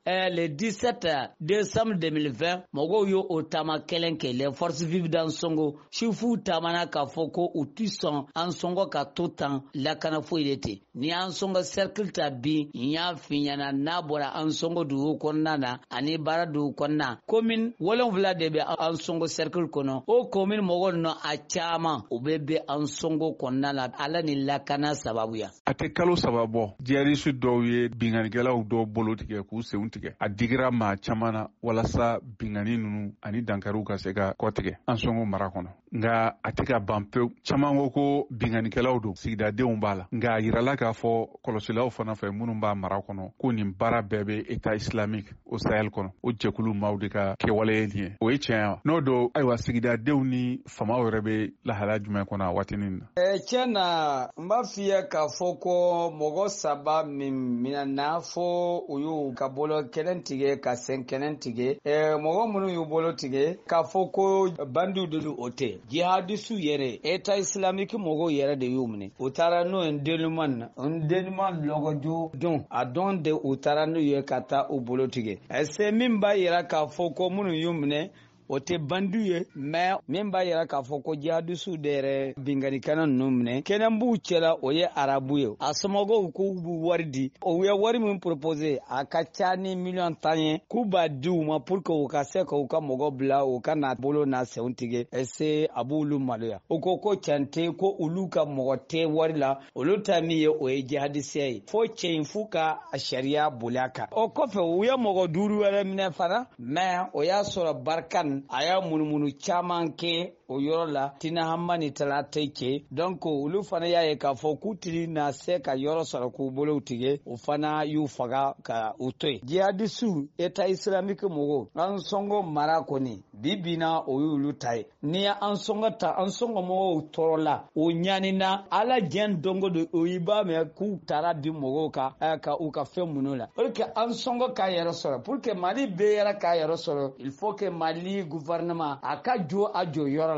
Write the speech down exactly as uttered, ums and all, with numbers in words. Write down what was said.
eh, le dix-sept décembre deux mille vingt mɔgɔw yo o taama kelen kɛ les forces vives d'Ansongo chifu taamana k'a fɔ ko u ti sɔn Ansongo ka to tan lakana foyi de tɛ ni Ansongo cercle ta bi n y'a f'i ɲɛna n'a bɔra Ansongo dugu kɔnɔna na ani baara dugu kɔnɔna commune wolonwula de bɛ Ansongo cercle kɔnɔ o commune mɔgɔw nɔ a caman u bɛ bɛ Ansongo kɔnɔna la ala ni lakana sababuya. A tɛ kalo saba bɔ jihadiste dɔw ye binganikɛlaw dɔw bolo tigɛ k'u senw tigɛ a digira maa caman na walasa bingani ninnu ani dankariw ka se ka kɔtigɛ Ansongo mara kɔnɔ nka a tɛ ka ban pewu caman ko ko binganikɛlaw don sigidadenw b'a la nka a yirala k'a fɔ kɔlɔsilaw fana fɛ minnu b'a mara kɔnɔ ko nin baara bɛɛ bɛ État islamique o Sahel kɔnɔ o jɛkulu maaw de ka kɛwale ye nin ye o ye tiɲɛ wa n'o don ayiwa sigidadenw ni famaw yɛrɛ bɛ lahala jumɛn kɔnɔ a waatinin na. Eh, tiɲɛ na n b'a f'i ye k'a fɔ ko mɔgɔ saba min minɛna fo u y'u ka bolo kelen tigɛ ka sen kelen tigɛ eh, mɔgɔ minnu y'u bolo tigɛ k'a fɔ ko bandiw de don o tɛ jihadisiw yɛrɛ État islamique mɔgɔw yɛrɛ de y'u minɛ u taara n'o ye Ndenuman Ndenuman lɔgɔjo don a don de u taara n'u ye ka taa u bolo tigɛ ɛsɛ min b'a yira k'a fɔ ko minnu y'u minɛ o tɛ bandiw ye mais min b'a yira k'a fɔ ko jihadisiw de yɛrɛ binganikɛla ninnu minɛ kɛnɛ b'u cɛla o ye arabu ye a somɔgɔw k'u b'u wari di o ye wari min proposé a ka ca ni miliyɔn tan ye k'u b'a di u ma pour que u ka se k'u ka mɔgɔ bila u ka na bolo n'a senw tigɛ ɛse a b'olu maloya o ko ko tiɲɛ tɛ ko olu ka mɔgɔ tɛ wari la olu ta min ye o ye jihadisiya ye fo cɛ in f'u ka sariya boli a kan o kɔfɛ u ye mɔgɔ duuru wɛrɛ minɛ fana mais o y'a sɔrɔ Barkan a y'a munumunu caman kɛ o yɔrɔ la Tinahama ni Talata cɛ donc olu fana y'a ye k'a fɔ k'u tiri na se ka yɔrɔ sɔrɔ k'u bolo tigɛ o fana y'u faga ka u to yen jihadisiw État islamique mɔgɔw Ansongo mara kɔni bi bi na o y'olu ta ye ni ye Ansongo ta Ansongo mɔgɔw tɔɔrɔ la o ɲanina ala diɲɛ dongo don o i b'a mɛn k'u taara bi mɔgɔw kan eh, ka u ka fɛn minnu la pour que Ansongo k'a yɛrɛ sɔrɔ pour que Mali bɛɛ yɛrɛ k'a yɛrɛ sɔrɔ il faut que Mali gouvernement a ka jo a jɔ yɔrɔ